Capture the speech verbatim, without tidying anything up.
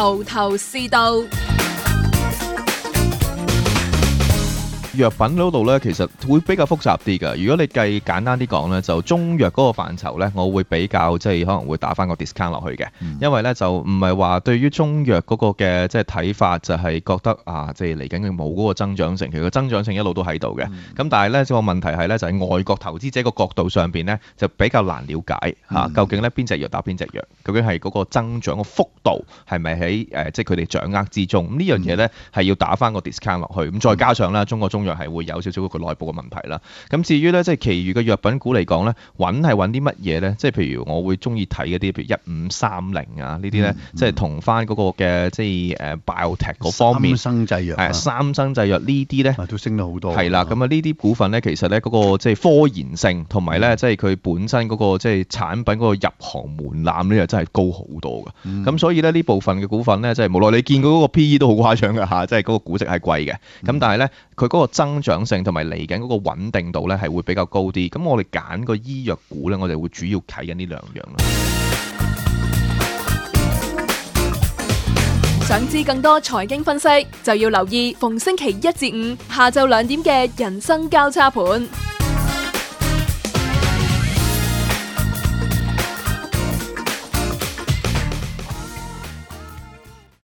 頭頭是道。 藥品嗰度咧，其實會比較複雜啲㗎。如果你計簡單啲講咧，就中藥嗰個範疇咧，我會比較即係可能會打翻個 discount 落去嘅，嗯、因為咧就唔係話對於中藥嗰個嘅即係睇法就係覺得啊，即係嚟緊嘅冇嗰個增長性，其實個增長性一路都喺度嘅。咁、嗯、但係咧個問題係咧就係、是、外國投資者個角度上邊咧就比較難了解嚇、啊，究竟咧邊隻藥打邊隻藥，究竟係嗰個增長個幅度係咪喺誒即係佢哋掌握之中？咁呢樣嘢咧係要打翻個 discount 落去。咁再加上咧中國中藥係會有少少個內部嘅問題啦。咁至於咧，即係其餘嘅藥品股嚟講咧，揾係揾啲乜嘢咧？即係譬如我會中意睇嗰啲，譬如一五三零啊呢啲咧，嗯嗯、即係同翻嗰個嘅即係誒 biotech 嗰方面， 三生製藥係三生製藥呢啲咧， 都升得好多。 係啦，咁啊呢啲股份咧，其實咧嗰個即係科研性同埋咧，即係佢本身嗰個即係產品嗰個入行門檻咧，又真係高好多㗎。咁、嗯、所以咧呢部分嘅股份咧，即係無論你見到嗰個 P E 都好誇張㗎嚇，即係嗰個估值係貴嘅。咁、嗯、但係咧，佢嗰個增長性同埋嚟緊嗰個穩定度咧係會比較高啲。咁我哋揀個醫藥股咧，我哋會主要睇緊呢兩樣咯。 想知更多財經分析，就要留意逢星期一至五下晝兩點嘅人生交叉盤。